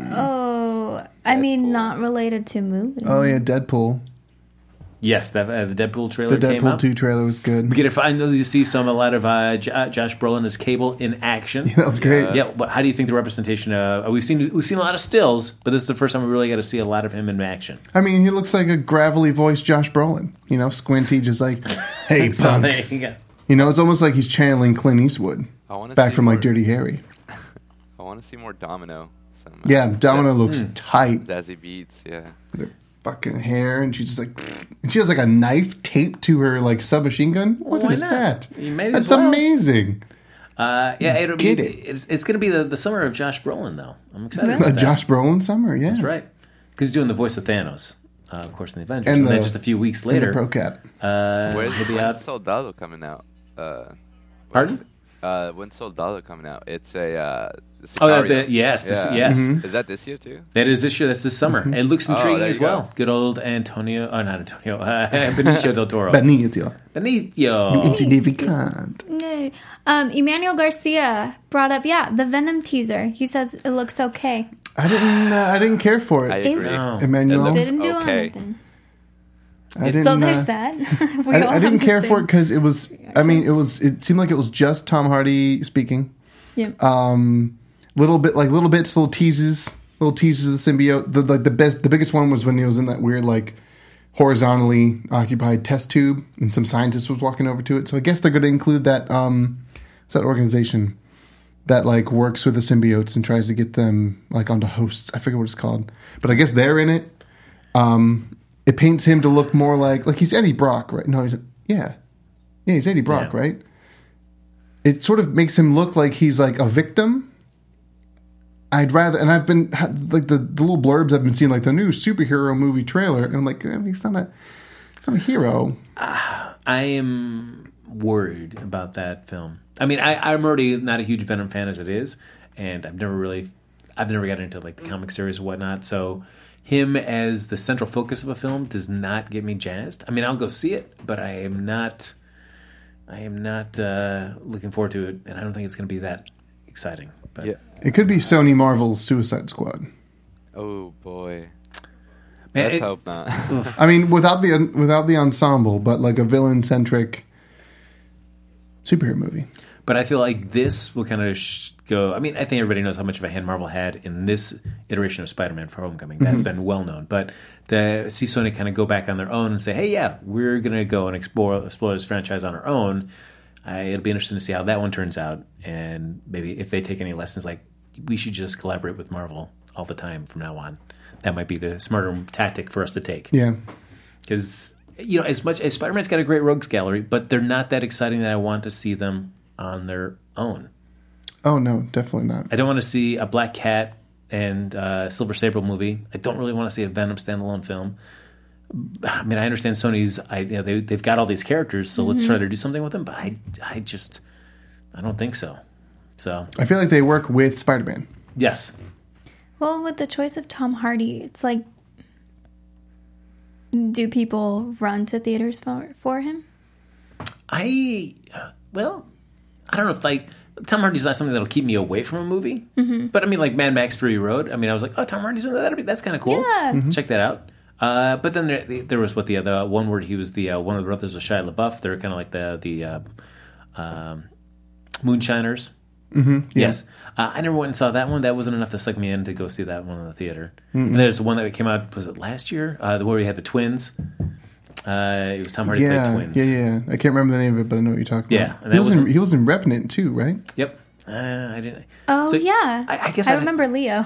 oh, I mean, not related to movies. Oh yeah, Deadpool. Yes, that uh, the Deadpool trailer The came Deadpool out. two trailer was good. We get to finally see some a lot of uh, J- uh, Josh Brolin as Cable in action. That was great. Yeah, but how do you think the representation? Uh, we've seen we've seen a lot of stills, but this is the first time we really got to see a lot of him in action. I mean, he looks like a gravelly voiced Josh Brolin. You know, squinty, just like, hey So punk. there you go. You know, it's almost like he's channeling Clint Eastwood I want to back see from more, like Dirty Harry. I want to see more Domino. Some, uh, Yeah, Domino Zaz- looks tight. Zazie Beats. Yeah. With her fucking hair, and she's just like, and she has like a knife taped to her like submachine gun. What Why is not? that? You made it That's as well. amazing. Uh, yeah, it'll be. Get it. It's, it's going to be the, the summer of Josh Brolin, though. I'm excited Really? about A that. Josh Brolin summer, yeah. That's right, because he's doing the voice of Thanos, uh, of course, in the Avengers, And and, then the- just a few weeks And later, the Pro Cat. uh, Where's, he'll be when's out. Soldado coming out? Uh, Pardon? Uh, when's Soldado coming out? It's a. Uh, Oh, that- Sicario. that- yes, this- Yeah. yes. Mm-hmm. Is that this year too? That is this year. That's this summer. It looks Oh, intriguing there as you go. well. Good old Antonio. Oh, not Antonio. Uh, Benicio del Toro. Benito. Benicio. Insignificant. Yay. Um, Emmanuel Garcia brought up, yeah, the Venom teaser. He says it looks okay. I didn't. Uh, I didn't care for I it. agree. No. Emmanuel. It looks Didn't do okay. anything. I didn't. So there's uh, that. We I, all I have didn't the care same- for it because it was. I mean, it was. It seemed like it was just Tom Hardy speaking. Yeah. Um, little bit like little bits, little teases, little teases of the symbiote. The like the best, the biggest one was when he was in that weird like horizontally occupied test tube, and some scientist was walking over to it. So I guess they're going to include that. Um, it's that organization that like works with the symbiotes and tries to get them like onto hosts. I forget what it's called, but I guess they're in it. Um, it paints him to look more like like he's Eddie Brock, right? No, he's, yeah, yeah, he's Eddie Brock, Yeah. right? It sort of makes him look like he's like a victim. I'd rather, and I've been like the, the little blurbs I've been seeing, like the new superhero movie trailer, and I'm like, eh, he's not a, he's not a hero. I am worried about that film. I mean, I, I'm already not a huge Venom fan as it is, and I've never really, I've never gotten into like the comic series or whatnot. So him as the central focus of a film does not get me jazzed. I mean, I'll go see it, but I am not, I am not uh, looking forward to it, and I don't think it's going to be that exciting. But Yeah. It could be Sony Marvel's Suicide Squad. Oh boy. Man, Let's it- hope not. I mean, without the without the ensemble, but like a villain centric superhero movie. But I feel like this will kind of sh- go. I mean, I think everybody knows how much of a hand Marvel had in this iteration of Spider-Man for Homecoming. That's been well known. But to see Sony kind of go back on their own and say, "Hey, yeah, we're going to go and explore explore this franchise on our own." I, it'll be interesting to see how that one turns out, and maybe if they take any lessons, like we should just collaborate with Marvel all the time from now on. That might be the smarter tactic for us to take. Yeah. Because, you know, as much as Spider-Man's got a great rogues gallery, but they're not that exciting that I want to see them on their own. Oh no, definitely not. I don't want to see a Black Cat and uh, Silver Sable movie. I don't really want to see a Venom standalone film. I mean, I understand Sony's idea. They, they've got all these characters, so let's try to do something with them. But I, I just, I don't think so. So, I feel like they work with Spider-Man. yes. Well, with the choice of Tom Hardy, it's like, do people run to theaters for, for him? I, uh, well, I don't know if, like, Tom Hardy's not something that'll keep me away from a movie. Mm-hmm. But, I mean, like Mad Max Fury Road, I mean, I was like, oh, Tom Hardy's in that. That'd be, that's kind of cool. Yeah. Check that out. Uh, but then there, there was what the other one where he was the uh, one of the brothers of Shia LaBeouf. They're kind of like the the uh, um, Moonshiners. Mm-hmm, yeah. Yes, uh, I never went and saw that one. That wasn't enough to suck me in to go see that one in the theater. Mm-hmm. And there's the one that came out. Was it last year? Uh, where we had the twins. Uh, it was Tom Hardy Yeah, played twins. yeah, yeah. I can't remember the name of it, but I know what you're talking Yeah, about. and He that was, in, wasn't- he was in Revenant too, right? Yep. Uh, I didn't. Oh, so, yeah. I, I guess I I'd- remember Leo.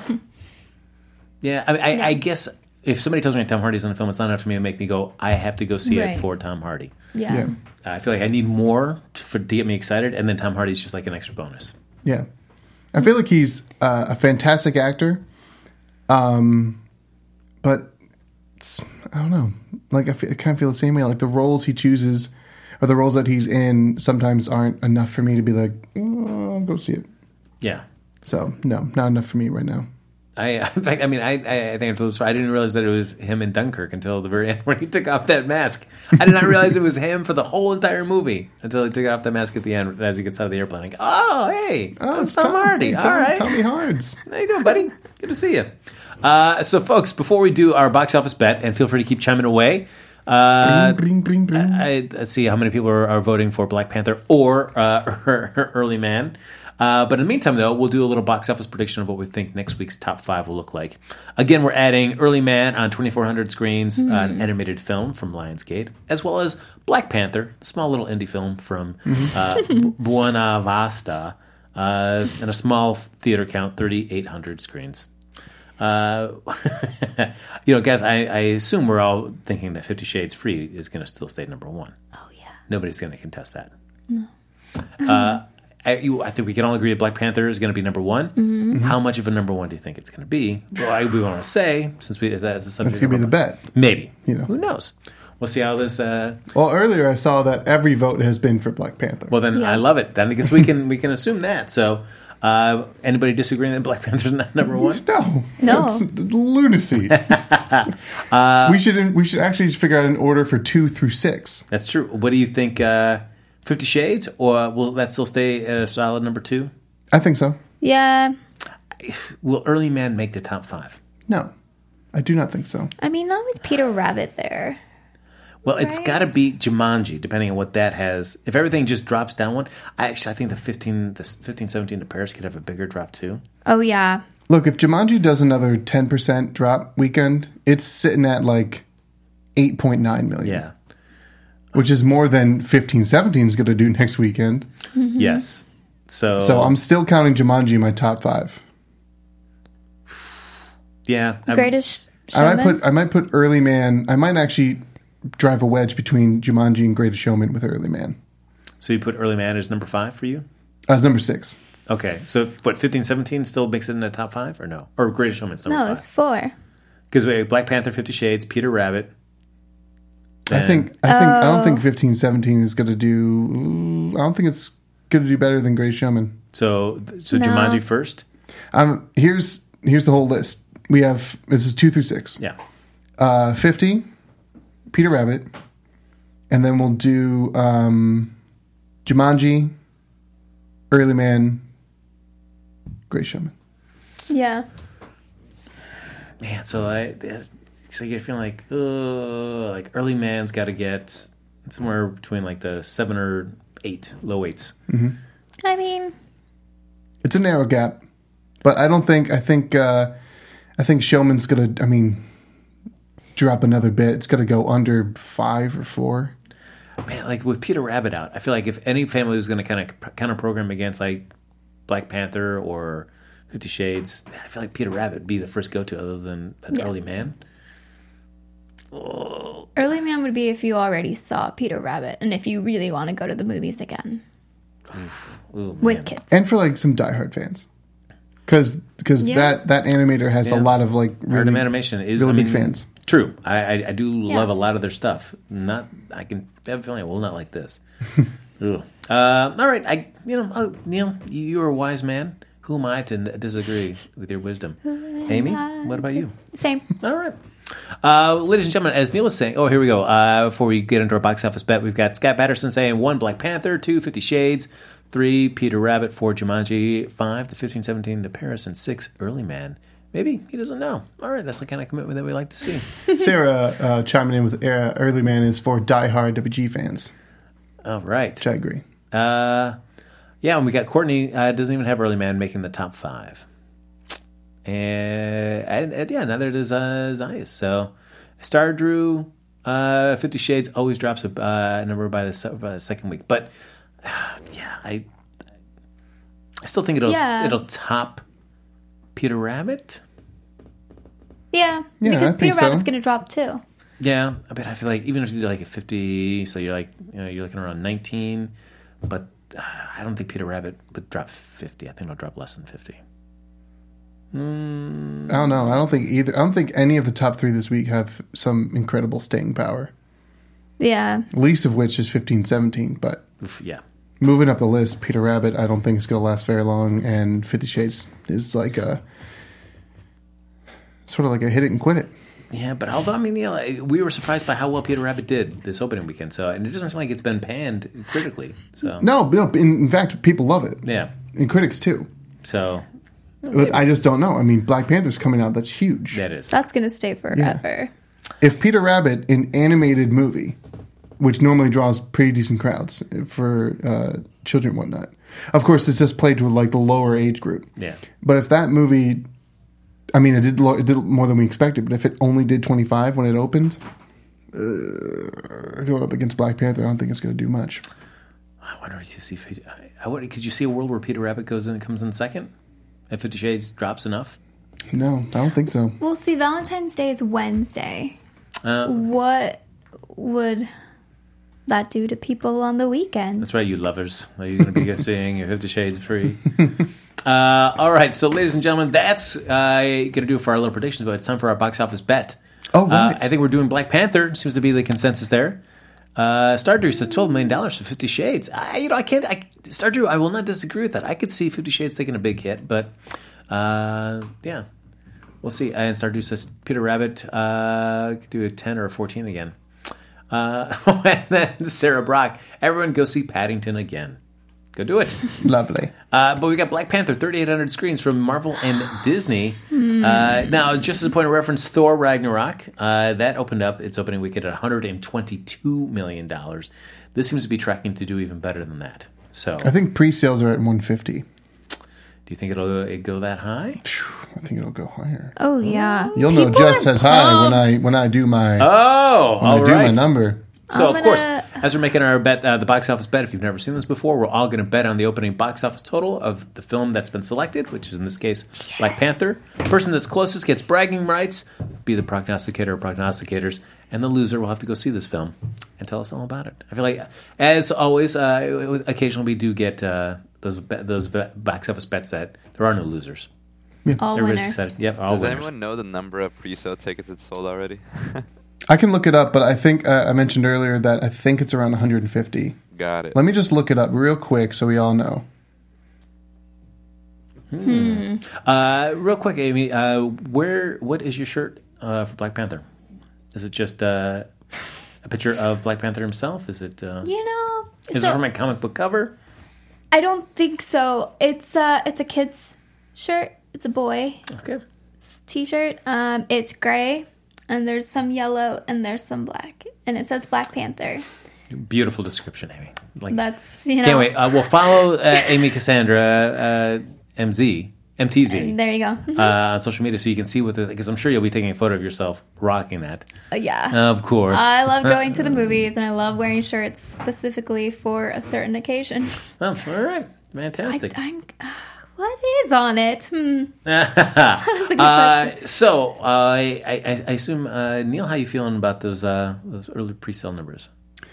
Yeah, I, I, Yeah. I guess if somebody tells me Tom Hardy's in a film, it's not enough for me to make me go, I have to go see Right. it for Tom Hardy. Yeah. Yeah. I feel like I need more for, to get me excited, and then Tom Hardy's just like an extra bonus. Yeah. I feel like he's uh, a fantastic actor. Um, but it's, I don't know. Like I, feel, I kind of feel the same way. Like the roles he chooses or the roles that he's in sometimes aren't enough for me to be like, oh, I'll go see it. Yeah. So no, not enough for me right now. I, in fact, I mean, I, I, I think I told this story. I didn't realize that it was him in Dunkirk until the very end when he took off that mask. I did not realize it was him for the whole entire movie until he took off that mask at the end as he gets out of the airplane. I go, oh, hey, Oh, it's Tom Hardy. Tom, All right. Tommy Hards. How you doing, buddy? Good to see you. Uh, so, folks, before we do our box office bet, and feel free to keep chiming away, uh, Bring, bring, bring, bring. I, let's see how many people are, are voting for Black Panther or uh, Early Man. Uh, but in the meantime, though, we'll do a little box office prediction of what we think next week's top five will look like. Again, we're adding Early Man on twenty-four hundred screens, uh, an animated film from Lionsgate, as well as Black Panther, a small little indie film from uh, Buena Vista, uh, and a small theater count, thirty-eight hundred screens. Uh, you know, guys, I, I assume we're all thinking that Fifty Shades Free is going to still stay number one. Oh, yeah. Nobody's going to contest that. No. Uh, I, you, I think we can all agree that Black Panther is going to be number one. Mm-hmm. How much of a number one do you think it's going to be? Well, I, we want to say, since we that's the subject. That's gonna be the bet. Maybe. You know. Who knows? We'll see how this. Uh, Well, earlier I saw that every vote has been for Black Panther. well, then Yeah. I love it. Then I guess we can we can assume that. So, uh, anybody disagreeing that Black Panther's not number one? no, No. that's lunacy. we should we should actually figure out an order for two through six. That's true. What do you think? Uh, Fifty Shades, or will that still stay at a solid number two? I think so. Yeah. Will Early Man make the top five? No, I do not think so. I mean, not with Peter Rabbit there. Well, it's Right. got to be Jumanji, depending on what that has. If everything just drops down one, I actually I think the fifteen, the fifteen, seventeen to Paris could have a bigger drop too. Oh, yeah. Look, if Jumanji does another ten percent drop weekend, it's sitting at like eight point nine million. Yeah. Which is more than fifteen seventeen is going to do next weekend. Mm-hmm. Yes. So. So I'm still counting Jumanji in my top five. Yeah. I'm- Greatest I Showman. might put I might put Early Man. I might actually drive a wedge between Jumanji and Greatest Showman with Early Man. So you put Early Man as number five for you? That's number six. Okay. So what? Fifteen, seventeen still makes it in the top five, or no? Or Greatest Showman's number No, five? it's four. Because we have Black Panther, Fifty Shades, Peter Rabbit. I and- think I think I don't Oh. think fifteen seventeen is going to do. I don't think it's going to do better than Greatest Showman. So. So No. Jumanji first. Um, here's here's the whole list. We have this is two through six. Yeah. Uh, fifty, Peter Rabbit, and then we'll do um, Jumanji, Early Man, Great Showman. Yeah. Man, so I, so you're feeling like, uh, like Early Man's got to get somewhere between like the seven or eight, low eights. Mm-hmm. I mean, it's a narrow gap, but I don't think I think uh, I think Showman's gonna. I mean, drop another bit. It's gonna go under five or four. Man, like with Peter Rabbit out, I feel like if any family was going to kind of kind of program against like Black Panther or Fifty Shades, I feel like Peter Rabbit would be the first go to, other than an Yeah. Early Man. Oh. Early Man would be if you already saw Peter Rabbit and if you really want to go to the movies again Ooh, with man. kids. And for like some diehard fans, because because Yeah. that that animator has Yeah. a lot of like Art really of Animation is really I mean, big fans. True, I I, I do Yeah. love a lot of their stuff. Not I can have a feeling I will not like this. Ugh. Uh, all right, I you know oh, Neil, you're a wise man. Who am I to n- disagree with your wisdom? Amy, what about you? Same. All right. Uh, ladies and gentlemen, as Neil was saying, oh, here we go. Uh, before we get into our box office bet, we've got Scott Patterson saying one, Black Panther, two, Fifty Shades, three, Peter Rabbit, four, Jumanji, five, the fifteen seventeen to Paris, and six, Early Man. Maybe he doesn't know. All right, that's the kind of commitment that we like to see. Sarah uh, chiming in with uh, Early Man is for diehard W G fans, All right. which I agree. Uh, yeah, and we got Courtney, uh, doesn't even have Early Man making the top five. And, and, and yeah, neither does uh, Zayas. So, Star Drew, uh, Fifty Shades always drops a uh, number by the, se- by the second week. But, uh, yeah, I I still think it'll Yeah. it'll top Peter Rabbit. Yeah, Yeah, because I Peter think so. Rabbit's going to drop too. Yeah, I bet I feel like even if you do like a fifty, so you're like, you know, you're looking around nineteen, but uh, I don't think Peter Rabbit would drop fifty. I think it'll drop less than fifty. Mm, I don't know. I don't think either. I don't think any of the top three this week have some incredible staying power. Yeah. Least of which is fifteen seventeen. But oof, yeah. moving up the list, Peter Rabbit, I don't think it's going to last very long, and Fifty Shades is like a sort of like a hit it and quit it. Yeah, but although, I mean, you know, we were surprised by how well Peter Rabbit did this opening weekend. So, and it doesn't seem like it's been panned critically. So, No, no. In, in fact, people love it, yeah. and critics too. So, But I just don't know. I mean, Black Panther's coming out. That's huge. that is. That's going to stay forever. If Peter Rabbit, an animated movie, which normally draws pretty decent crowds for uh, children and whatnot, of course, it's just played to like the lower age group. Yeah. But if that movie, I mean, it did lo- it did more than we expected. But if it only did twenty-five when it opened, uh, going up against Black Panther, I don't think it's going to do much. I wonder if you see. I, I wonder, could you see a world where Peter Rabbit goes in and comes in second? And Fifty Shades drops enough? No, I don't think so. Well, see, Valentine's Day is Wednesday. Uh, What would that do to people on the weekend? That's right, you lovers. Are you going to be seeing your Fifty Shades free? uh, all right, so ladies and gentlemen, that's uh, going to do it for our little predictions, but it's time for our box office bet. Oh, right. Uh, I think we're doing Black Panther. Seems to be the consensus there. Uh, Stardrew says twelve million dollars for Fifty Shades. I, you know, I can't. I, Stardrew, I will not disagree with that. I could see Fifty Shades taking a big hit, but uh, yeah, we'll see. And Stardrew says Peter Rabbit uh, could do a ten or a fourteen again. Uh, and then Sarah Brock, everyone go see Paddington again. Go do it. Lovely. Uh, but we got Black Panther, thirty-eight hundred screens from Marvel and Disney. Uh, now, just as a point of reference, Thor Ragnarok, uh, that opened up its opening weekend at one hundred twenty-two million dollars. This seems to be tracking to do even better than that. So, I think pre-sales are at one fifty. do you think it'll it go that high? I think it'll go higher. Oh, yeah. You'll know People just are as high when pumped. I when I do my Oh, when I all do my right. number. So, I'm of course, gonna- as we're making our bet, uh, the box office bet, if you've never seen this before, we're all going to bet on the opening box office total of the film that's been selected, which is in this case Black Panther. Person that's closest gets bragging rights, be the prognosticator or prognosticators, and the loser will have to go see this film and tell us all about it. I feel like, as always, uh, occasionally we do get uh, those be- those be- box office bets that there are no losers. All Everybody's winners. excited. Yep, all Does winners. anyone know the number of pre-sale tickets it's sold already? I can look it up, but I think uh, I mentioned earlier that I think it's around one hundred fifty. Got it. Let me just look it up real quick so we all know. Uh, real quick, Amy, uh, where what is your shirt uh, for Black Panther? Is it just uh, a picture of Black Panther himself? Is it? Uh, You know, is so it from a comic book cover? I don't think so. It's uh, it's a kid's shirt. It's a boy Okay. t-shirt. Um, it's gray and there's some yellow, and there's some black. And it says Black Panther. Beautiful description, Amy. Like, That's, you know. can't wait. Uh, we'll follow uh, Amy Cassandra uh, M Z, M T Z. There you go. Uh, on social media, so you can see what the because I'm sure you'll be taking a photo of yourself rocking that. Uh, yeah. Of course. I love going to the movies, and I love wearing shirts specifically for a certain occasion. Oh, all right. I, Fantastic. I'm, uh, what is on it? Hmm. That's a good question. uh, so, uh, I, I, I assume, uh, Neil, how you feeling about those uh, those early pre-sale numbers?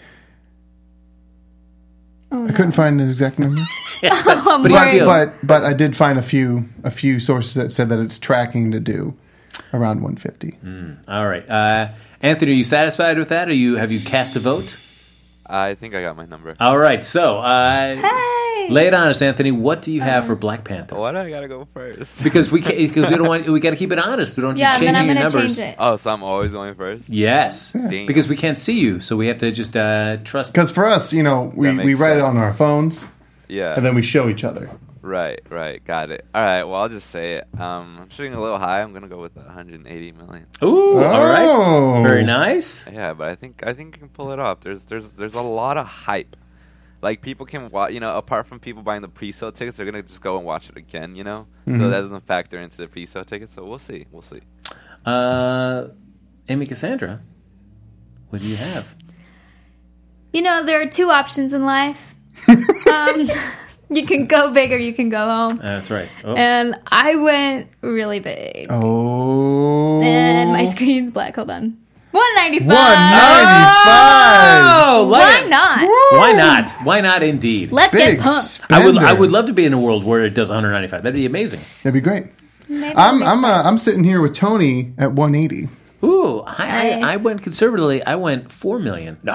I couldn't find an exact number, I'm but he worried. feels- but but I did find a few a few sources that said that it's tracking to do around one fifty. All right. Uh, Anthony, are you satisfied with that? Or you have you cast a vote? I think I got my number. All right. So, uh, Hey! lay it on us, Anthony. What do you have for Black Panther? Why do I gotta go first? Because we can't, because we don't want we got to keep it honest. We don't Yeah, just and then changing I'm your going to numbers. change it. Oh, so I'm always going first? Yes, Dang. because we can't see you, so we have to just uh, trust. Because for us, you know, we, That makes we write it sense. on our phones Yeah. and then we show each other. Right, right. Got it. All right, well, I'll just say it. Um, I'm shooting a little high. I'm going to go with one hundred eighty million. Ooh, all right, Oh. very nice. Yeah, but I think I think I can pull it off. There's there's there's a lot of hype. Like, people can watch, you know, apart from people buying the pre-sale tickets, they're going to just go and watch it again, you know? So that doesn't factor into the pre-sale tickets, so we'll see. We'll see. Uh, Amy Cassandra, what do you have? You know, there are two options in life. um, you can go big or you can go home. That's right. Oh. And I went really big. Oh. And my screen's black. Hold on. one ninety-five. one ninety-five. Oh, Why like it. not? Why not? Why not? Indeed. Let's Big get pumped. spender. I would. I would love to be in a world where it does one ninety-five. That'd be amazing. That'd be great. Maybe I'm I'll I'm be uh, surprised. I'm sitting here with Tony at one eighty. Ooh, I, I, Nice. I went conservatively. I went four million. No,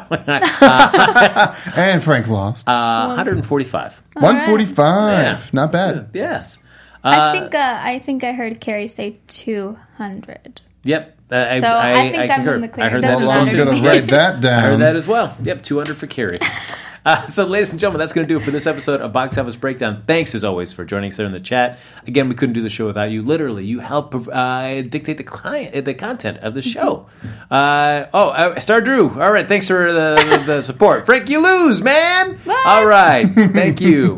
And Frank lost. uh, one hundred forty-five. one forty-five. Yeah. Not bad. Yes. I think uh, I think I heard Carrie say two hundred. Yep. Uh, So I think I'm concur. in the clear. I heard It that doesn't as Well, well. I'm matter to going to me. write that down. I heard that as well. Yep, two hundred for Carrie. Uh, so, ladies and gentlemen, that's going to do it for this episode of Box Office Breakdown. Thanks, as always, for joining us there in the chat. Again, we couldn't do the show without you. Literally, you help uh, dictate the client, the content of the show. Uh, oh, uh, Star Drew. All right, thanks for the, the, the support. Frank, you lose, man. What? All right, thank you.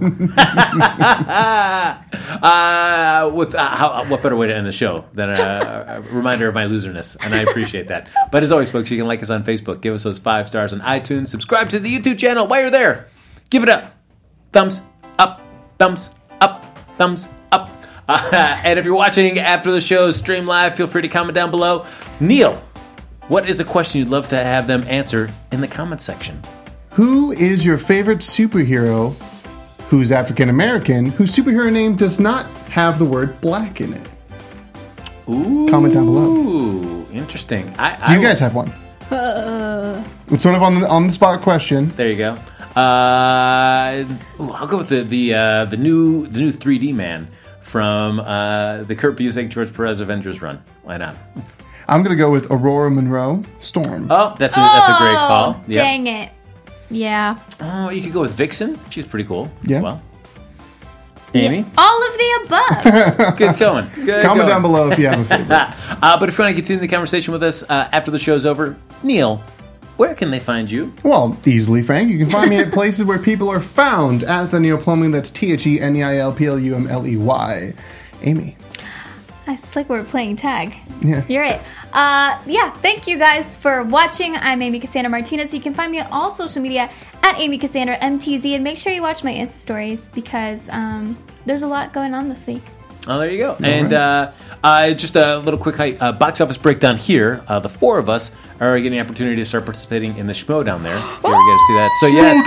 uh, with uh, how, what better way to end the show than a, a reminder of my loserness, and I appreciate that. But as always, folks, you can like us on Facebook, give us those five stars on iTunes, subscribe to the YouTube channel while you're there. Give it up. Thumbs up, thumbs up, thumbs up. Uh, and if you're watching after the show, stream live, feel free to comment down below. Neil, what is a question you'd love to have them answer in the comment section? Who is your favorite superhero who's African American, whose superhero name does not have the word black in it? Ooh, Comment down below. Ooh, interesting. I, Do you I- guys have one? Uh, It's sort of on the on the spot question. There you go. Uh, ooh, I'll go with the the uh, the new the new three D man from uh, the Kurt Busiek George Perez Avengers run. Why not? I'm going to go with Aurora Monroe, Storm. Oh, that's a, that's a great call. oh, Yep. dang it. Yeah. Oh, you could go with Vixen. She's pretty cool Yeah. as well. Amy, All of the above. good going. Good Comment going. down below if you have a favorite. Uh, but if you want to continue the conversation with us uh, after the show's over, Neil, where can they find you? Well, easily, Frank. You can find me at places where people are found at the Neil Plumbing. That's T H E N E I L P L U M L E Y. Amy. It's like we're playing tag. Yeah. You're right. Uh, yeah, thank you guys for watching. I'm Amy Cassandra Martinez. You can find me on all social media at Amy Cassandra M T Z. And make sure you watch my Insta stories because um, there's a lot going on this week. Oh, there you go. And uh, uh, just a little quick height, uh, box office breakdown here. Uh, the four of us are getting the opportunity to start participating in the Schmo down there. If you ever get to see that. So, yes.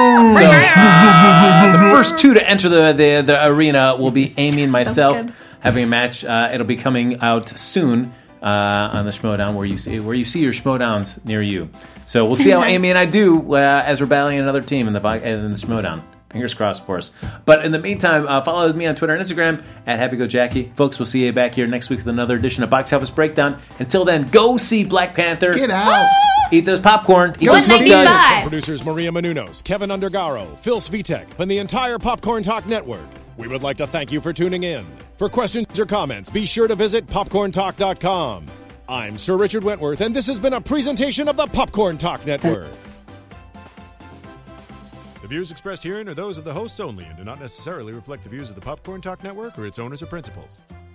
So, uh, the first two to enter the, the, the arena will be Amy and myself good. having a match. Uh, it'll be coming out soon uh, on the Schmodown where you see where you see your Schmodowns near you. So, we'll see how Amy and I do uh, as we're battling another team in the, in the Schmodown. Fingers crossed for us. But in the meantime, uh, follow me on Twitter and Instagram at HappyGoJackie. Folks, we'll see you back here next week with another edition of Box Office Breakdown. Until then, go see Black Panther. Get out. Eat those popcorn. Eat Go those see milk duds. one ninety-five. Producers Maria Menounos, Kevin Undergaro, Phil Svitek, and the entire Popcorn Talk Network. We would like to thank you for tuning in. For questions or comments, be sure to visit popcorn talk dot com. I'm Sir Richard Wentworth, and this has been a presentation of the Popcorn Talk Network. The views expressed herein are those of the hosts only and do not necessarily reflect the views of the Popcorn Talk Network or its owners or principals.